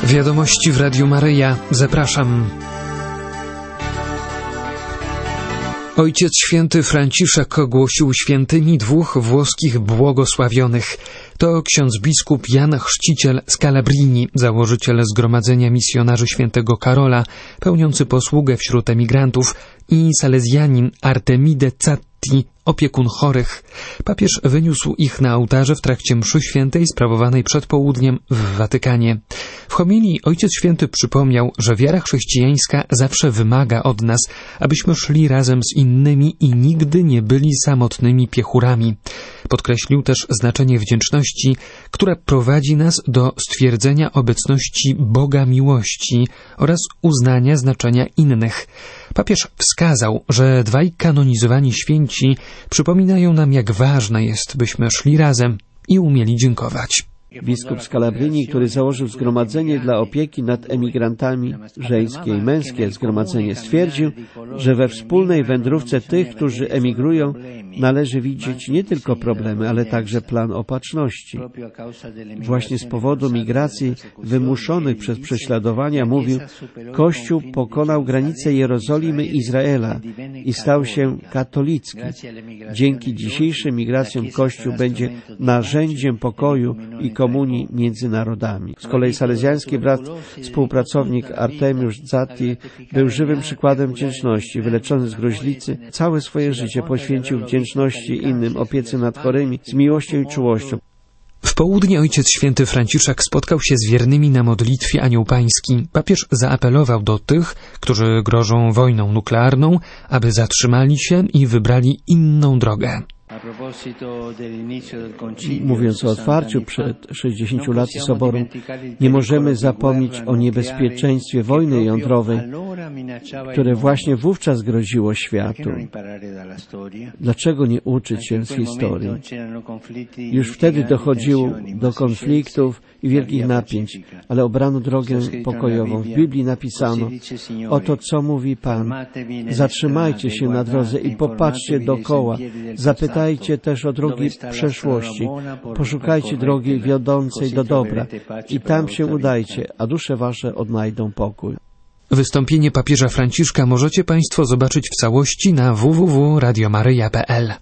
Wiadomości w Radiu Maryja. Zapraszam. Ojciec Święty Franciszek ogłosił świętymi dwóch włoskich błogosławionych. To ksiądz biskup Jan Chrzciciel z Calabrini, założyciel Zgromadzenia Misjonarzy Świętego Karola, pełniący posługę wśród emigrantów, i salezjanin Artemide Zatti, opiekun chorych. Papież wyniósł ich na ołtarze w trakcie mszy świętej sprawowanej przed południem w Watykanie. W homilii Ojciec Święty przypomniał, że wiara chrześcijańska zawsze wymaga od nas, abyśmy szli razem z innymi i nigdy nie byli samotnymi piechurami. Podkreślił też znaczenie wdzięczności, która prowadzi nas do stwierdzenia obecności Boga miłości oraz uznania znaczenia innych. Papież wskazał, że dwaj kanonizowani święci przypominają nam, jak ważne jest, byśmy szli razem i umieli dziękować. Biskup z Calabrini, który założył zgromadzenie dla opieki nad emigrantami, żeńskie i męskie zgromadzenie, stwierdził, że we wspólnej wędrówce tych, którzy emigrują, należy widzieć nie tylko problemy, ale także plan opatrzności. Właśnie z powodu migracji wymuszonych przez prześladowania, mówił, Kościół pokonał granice Jerozolimy i Izraela i stał się katolicki. Dzięki dzisiejszym migracjom Kościół będzie narzędziem pokoju i komunii między narodami. Z kolei salezjański brat, współpracownik Artemiusz Zatti był żywym przykładem wdzięczności. Wyleczony z gruźlicy, całe swoje życie poświęcił wdzięczności innym, opiece nad chorymi, z miłością i czułością. W południe Ojciec Święty Franciszek spotkał się z wiernymi na modlitwie Anioł Pański. Papież zaapelował do tych, którzy grożą wojną nuklearną, aby zatrzymali się i wybrali inną drogę. Mówiąc o otwarciu przed 60 laty Soboru, nie możemy zapomnieć o niebezpieczeństwie wojny jądrowej, które właśnie wówczas groziło światu. Dlaczego nie uczyć się z historii? Już wtedy dochodziło do konfliktów i wielkich napięć, ale obrano drogę pokojową. W Biblii napisano, oto co mówi Pan, zatrzymajcie się na drodze i popatrzcie dookoła, zapytajcie też o drogi przeszłości, poszukajcie drogi wiodącej do dobra i tam się udajcie, a dusze wasze odnajdą pokój. Wystąpienie papieża Franciszka możecie Państwo zobaczyć w całości na www.radiomaryja.pl.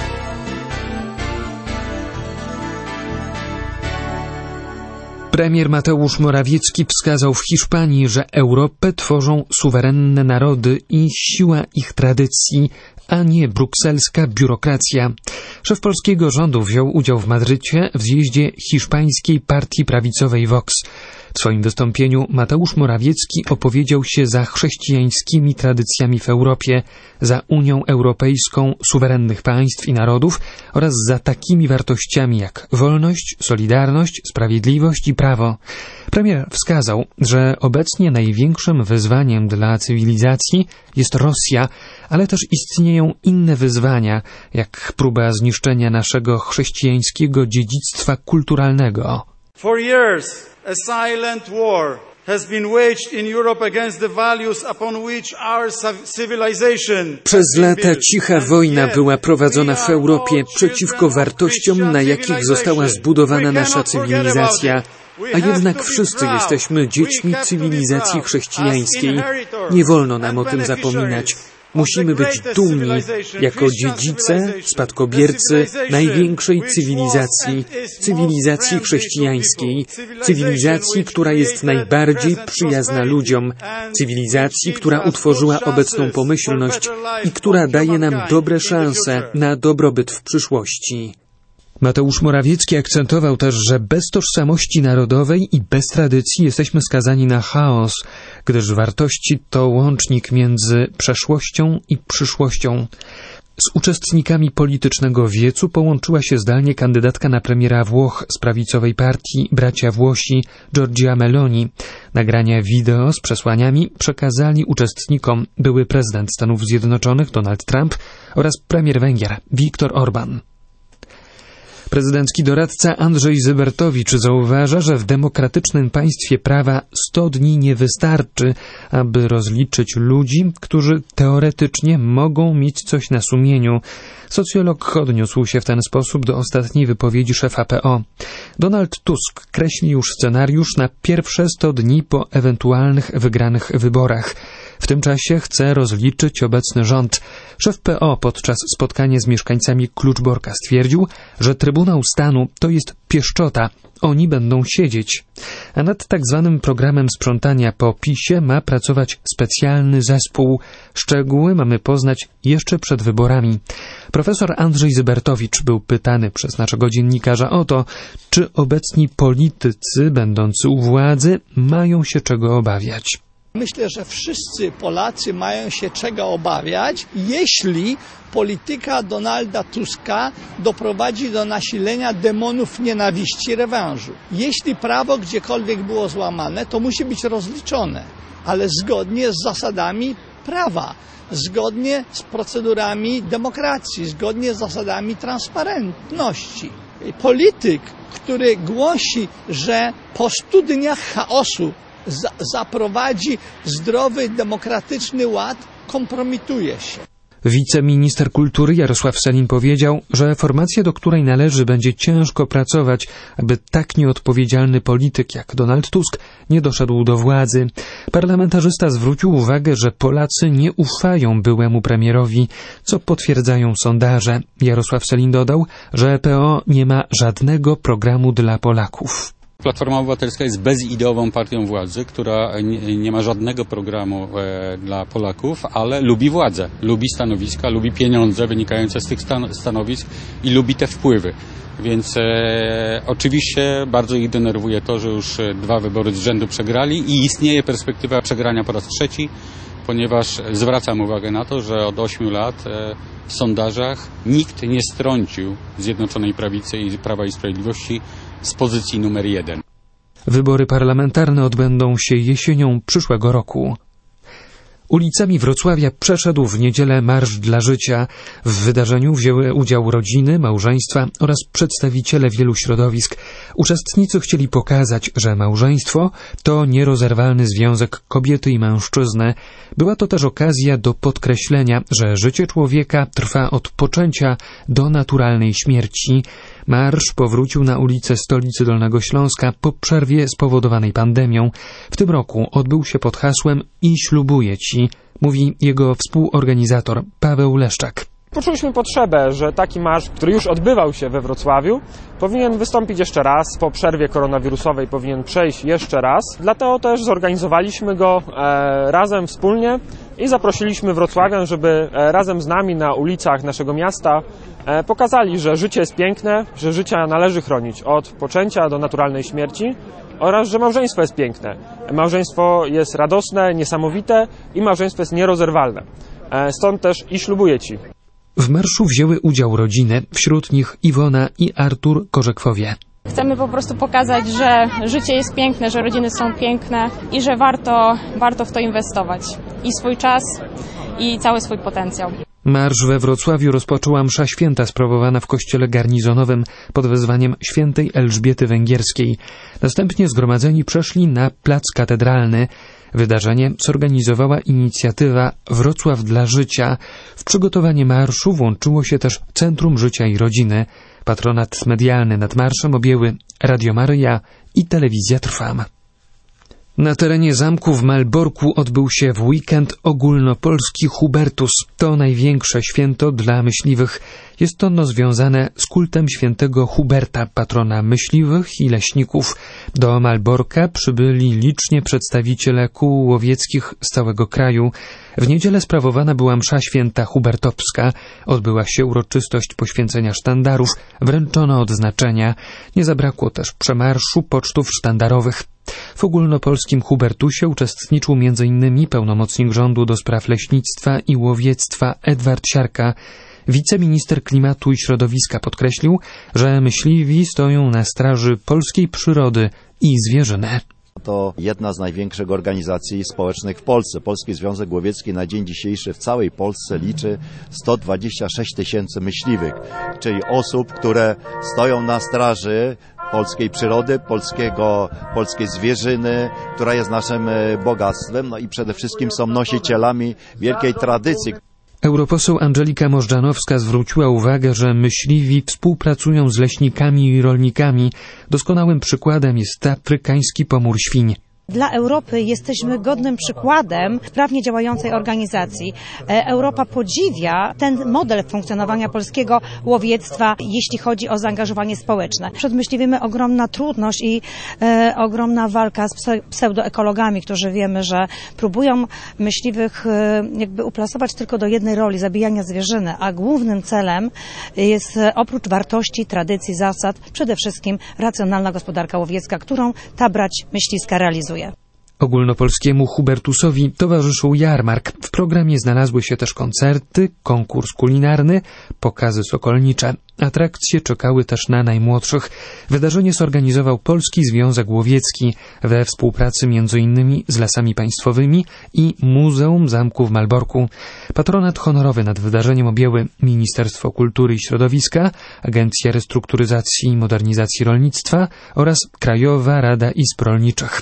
Premier Mateusz Morawiecki wskazał w Hiszpanii, że Europę tworzą suwerenne narody i siła ich tradycji, a nie brukselska biurokracja. Szef polskiego rządu wziął udział w Madrycie w zjeździe hiszpańskiej partii prawicowej Vox. W swoim wystąpieniu Mateusz Morawiecki opowiedział się za chrześcijańskimi tradycjami w Europie, za Unią Europejską suwerennych państw i narodów oraz za takimi wartościami jak wolność, solidarność, sprawiedliwość i prawo. Premier wskazał, że obecnie największym wyzwaniem dla cywilizacji jest Rosja, ale też istnieją inne wyzwania, jak próba zniszczenia naszego chrześcijańskiego dziedzictwa kulturalnego. For years, a silent war has been waged in Europe against the values upon which our civilization. Przez lata cicha wojna była prowadzona w Europie przeciwko wartościom, na jakich została zbudowana nasza cywilizacja. A jednak wszyscy jesteśmy dziećmi cywilizacji chrześcijańskiej. Nie wolno nam o tym zapominać. Musimy być dumni jako dziedzice, spadkobiercy największej cywilizacji chrześcijańskiej, cywilizacji, która jest najbardziej przyjazna ludziom, cywilizacji, która utworzyła obecną pomyślność i która daje nam dobre szanse na dobrobyt w przyszłości. Mateusz Morawiecki akcentował też, że bez tożsamości narodowej i bez tradycji jesteśmy skazani na chaos, gdyż wartości to łącznik między przeszłością i przyszłością. Z uczestnikami politycznego wiecu połączyła się zdalnie kandydatka na premiera Włoch z prawicowej partii Bracia Włosi Giorgia Meloni. Nagrania wideo z przesłaniami przekazali uczestnikom były prezydent Stanów Zjednoczonych Donald Trump oraz premier Węgier Viktor Orbán. Prezydencki doradca Andrzej Zybertowicz zauważa, że w demokratycznym państwie prawa 100 dni nie wystarczy, aby rozliczyć ludzi, którzy teoretycznie mogą mieć coś na sumieniu. Socjolog odniósł się w ten sposób do ostatniej wypowiedzi szefa PO. Donald Tusk kreśli już scenariusz na pierwsze 100 dni po ewentualnych wygranych wyborach. W tym czasie chce rozliczyć obecny rząd. Szef PO podczas spotkania z mieszkańcami Kluczborka stwierdził, że Trybunał Stanu to jest pieszczota. Oni będą siedzieć. A nad tak zwanym programem sprzątania po PiS-ie ma pracować specjalny zespół. Szczegóły mamy poznać jeszcze przed wyborami. Profesor Andrzej Zybertowicz był pytany przez naszego dziennikarza o to, czy obecni politycy będący u władzy mają się czego obawiać. Myślę, że wszyscy Polacy mają się czego obawiać, jeśli polityka Donalda Tuska doprowadzi do nasilenia demonów nienawiści i rewanżu. Jeśli prawo gdziekolwiek było złamane, to musi być rozliczone, ale zgodnie z zasadami prawa, zgodnie z procedurami demokracji, zgodnie z zasadami transparentności. Polityk, który głosi, że po 100 dniach chaosu zaprowadzi zdrowy, demokratyczny ład, kompromituje się. Wiceminister kultury Jarosław Sellin powiedział, że formacja, do której należy, będzie ciężko pracować, aby tak nieodpowiedzialny polityk jak Donald Tusk nie doszedł do władzy. Parlamentarzysta zwrócił uwagę, że Polacy nie ufają byłemu premierowi, co potwierdzają sondaże. Jarosław Sellin dodał, że PO nie ma żadnego programu dla Polaków. Platforma Obywatelska jest bezideową partią władzy, która nie ma żadnego programu dla Polaków, ale lubi władzę, lubi stanowiska, lubi pieniądze wynikające z tych stanowisk i lubi te wpływy. Więc oczywiście bardzo ich denerwuje to, że już 2 wybory z rzędu przegrali i istnieje perspektywa przegrania po raz 3, ponieważ zwracam uwagę na to, że od 8 lat w sondażach nikt nie strącił Zjednoczonej Prawicy i Prawa i Sprawiedliwości z pozycji numer 1. Wybory parlamentarne odbędą się jesienią przyszłego roku. Ulicami Wrocławia przeszedł w niedzielę Marsz dla Życia. W wydarzeniu wzięły udział rodziny, małżeństwa oraz przedstawiciele wielu środowisk. Uczestnicy chcieli pokazać, że małżeństwo to nierozerwalny związek kobiety i mężczyzny. Była to też okazja do podkreślenia, że życie człowieka trwa od poczęcia do naturalnej śmierci. Marsz powrócił na ulice stolicy Dolnego Śląska po przerwie spowodowanej pandemią. W tym roku odbył się pod hasłem „I ślubuję Ci”, mówi jego współorganizator Paweł Leszczak. Poczuliśmy potrzebę, że taki marsz, który już odbywał się we Wrocławiu, powinien wystąpić jeszcze raz, po przerwie koronawirusowej powinien przejść jeszcze raz. Dlatego też zorganizowaliśmy go razem wspólnie i zaprosiliśmy wrocławian, żeby razem z nami na ulicach naszego miasta pokazali, że życie jest piękne, że życia należy chronić od poczęcia do naturalnej śmierci oraz, że małżeństwo jest piękne. Małżeństwo jest radosne, niesamowite i małżeństwo jest nierozerwalne. Stąd też „I ślubuję Ci”. W marszu wzięły udział rodziny, wśród nich Iwona i Artur Korzekwowie. Chcemy po prostu pokazać, że życie jest piękne, że rodziny są piękne i że warto w to inwestować. I swój czas, i cały swój potencjał. Marsz we Wrocławiu rozpoczęła msza święta sprawowana w kościele garnizonowym pod wezwaniem świętej Elżbiety Węgierskiej. Następnie zgromadzeni przeszli na plac katedralny. Wydarzenie zorganizowała inicjatywa Wrocław dla Życia. W przygotowanie marszu włączyło się też Centrum Życia i Rodziny. Patronat medialny nad marszem objęły Radio Maryja i Telewizja Trwam. Na terenie zamku w Malborku odbył się w weekend ogólnopolski Hubertus. To największe święto dla myśliwych. Jest ono związane z kultem świętego Huberta, patrona myśliwych i leśników. Do Malborka przybyli licznie przedstawiciele kół łowieckich z całego kraju. W niedzielę sprawowana była msza święta hubertowska. Odbyła się uroczystość poświęcenia sztandarów, wręczono odznaczenia. Nie zabrakło też przemarszu pocztów sztandarowych. W ogólnopolskim Hubertusie uczestniczył m.in. pełnomocnik rządu do spraw leśnictwa i łowiectwa Edward Siarka. Wiceminister klimatu i środowiska podkreślił, że myśliwi stoją na straży polskiej przyrody i zwierzyny. To jedna z największych organizacji społecznych w Polsce. Polski Związek Łowiecki na dzień dzisiejszy w całej Polsce liczy 126 tysięcy myśliwych, czyli osób, które stoją na straży polskiej przyrody, polskiej zwierzyny, która jest naszym bogactwem, no i przede wszystkim są nosicielami wielkiej tradycji. Europoseł Andżelika Możdżanowska zwróciła uwagę, że myśliwi współpracują z leśnikami i rolnikami. Doskonałym przykładem jest afrykański pomór świń. Dla Europy jesteśmy godnym przykładem sprawnie działającej organizacji. Europa podziwia ten model funkcjonowania polskiego łowiectwa, jeśli chodzi o zaangażowanie społeczne. Przed myśliwymi ogromna trudność i ogromna walka z pseudoekologami, którzy wiemy, że próbują myśliwych jakby uplasować tylko do jednej roli, zabijania zwierzyny, a głównym celem jest oprócz wartości, tradycji, zasad, przede wszystkim racjonalna gospodarka łowiecka, którą ta brać myśliwska realizuje. Ogólnopolskiemu Hubertusowi towarzyszył jarmark. W programie znalazły się też koncerty, konkurs kulinarny, pokazy sokolnicze. Atrakcje czekały też na najmłodszych. Wydarzenie zorganizował Polski Związek Łowiecki we współpracy m.in. z Lasami Państwowymi i Muzeum Zamku w Malborku. Patronat honorowy nad wydarzeniem objęły Ministerstwo Kultury i Środowiska, Agencja Restrukturyzacji i Modernizacji Rolnictwa oraz Krajowa Rada Izb Rolniczych.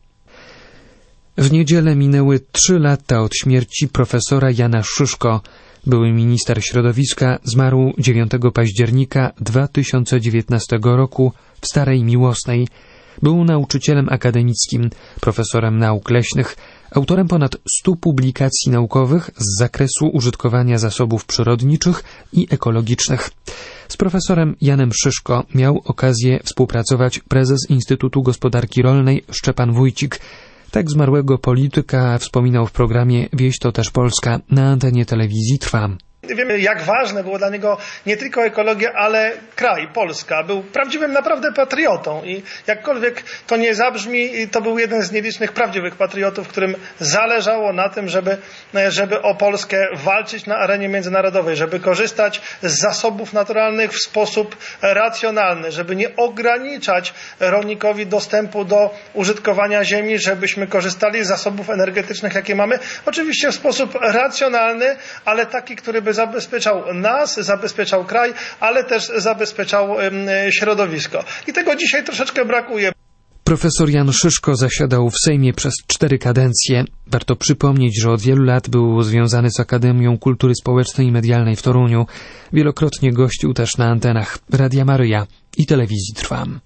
W niedzielę minęły 3 lata od śmierci profesora Jana Szyszko. Były minister środowiska zmarł 9 października 2019 roku w Starej Miłosnej. Był nauczycielem akademickim, profesorem nauk leśnych, autorem ponad 100 publikacji naukowych z zakresu użytkowania zasobów przyrodniczych i ekologicznych. Z profesorem Janem Szyszko miał okazję współpracować prezes Instytutu Gospodarki Rolnej Szczepan Wójcik. Tak zmarłego polityka wspominał w programie Wieś to też Polska na antenie telewizji Trwam. Wiemy, jak ważne było dla niego nie tylko ekologia, ale kraj, Polska. Był prawdziwym naprawdę patriotą i jakkolwiek to nie zabrzmi, to był jeden z nielicznych prawdziwych patriotów, którym zależało na tym, żeby o Polskę walczyć na arenie międzynarodowej, żeby korzystać z zasobów naturalnych w sposób racjonalny, żeby nie ograniczać rolnikowi dostępu do użytkowania ziemi, żebyśmy korzystali z zasobów energetycznych, jakie mamy. Oczywiście w sposób racjonalny, ale taki, który by zabezpieczał nas, zabezpieczał kraj, ale też zabezpieczał środowisko. I tego dzisiaj troszeczkę brakuje. Profesor Jan Szyszko zasiadał w Sejmie przez 4 kadencje. Warto przypomnieć, że od wielu lat był związany z Akademią Kultury Społecznej i Medialnej w Toruniu. Wielokrotnie gościł też na antenach Radia Maryja i telewizji Trwam.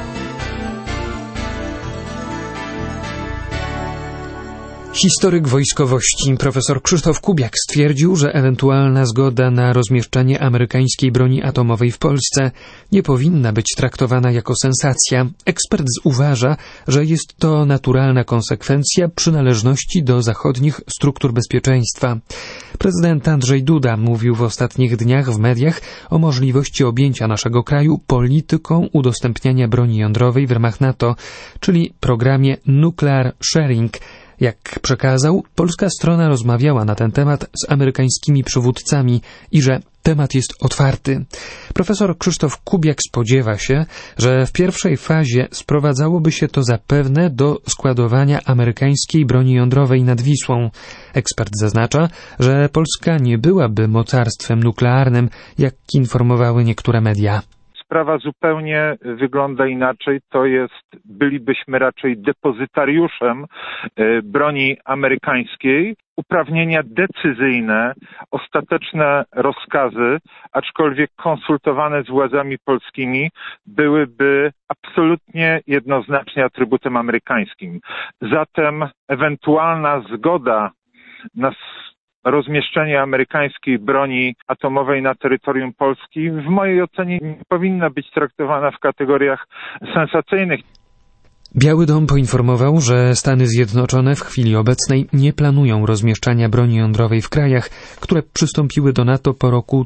Historyk wojskowości profesor Krzysztof Kubiak stwierdził, że ewentualna zgoda na rozmieszczenie amerykańskiej broni atomowej w Polsce nie powinna być traktowana jako sensacja. Ekspert uważa, że jest to naturalna konsekwencja przynależności do zachodnich struktur bezpieczeństwa. Prezydent Andrzej Duda mówił w ostatnich dniach w mediach o możliwości objęcia naszego kraju polityką udostępniania broni jądrowej w ramach NATO, czyli programie Nuclear Sharing. Jak przekazał, polska strona rozmawiała na ten temat z amerykańskimi przywódcami i że temat jest otwarty. Profesor Krzysztof Kubiak spodziewa się, że w pierwszej fazie sprowadzałoby się to zapewne do składowania amerykańskiej broni jądrowej nad Wisłą. Ekspert zaznacza, że Polska nie byłaby mocarstwem nuklearnym, jak informowały niektóre media. Sprawa zupełnie wygląda inaczej. Bylibyśmy raczej depozytariuszem broni amerykańskiej. Uprawnienia decyzyjne, ostateczne rozkazy, aczkolwiek konsultowane z władzami polskimi, byłyby absolutnie jednoznacznie atrybutem amerykańskim. Zatem ewentualna zgoda na rozmieszczenie amerykańskiej broni atomowej na terytorium Polski w mojej ocenie nie powinna być traktowana w kategoriach sensacyjnych. Biały Dom poinformował, że Stany Zjednoczone w chwili obecnej nie planują rozmieszczania broni jądrowej w krajach, które przystąpiły do NATO po roku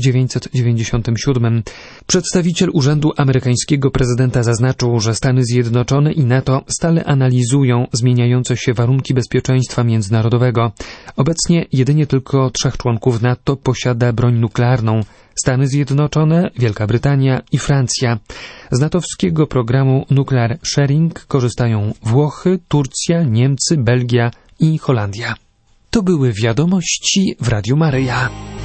1997. Przedstawiciel Urzędu Amerykańskiego Prezydenta zaznaczył, że Stany Zjednoczone i NATO stale analizują zmieniające się warunki bezpieczeństwa międzynarodowego. Obecnie jedynie tylko 3 członków NATO posiada broń nuklearną. Stany Zjednoczone, Wielka Brytania i Francja. Z natowskiego programu Nuclear Sharing korzystają Włochy, Turcja, Niemcy, Belgia i Holandia. To były wiadomości w Radiu Maryja.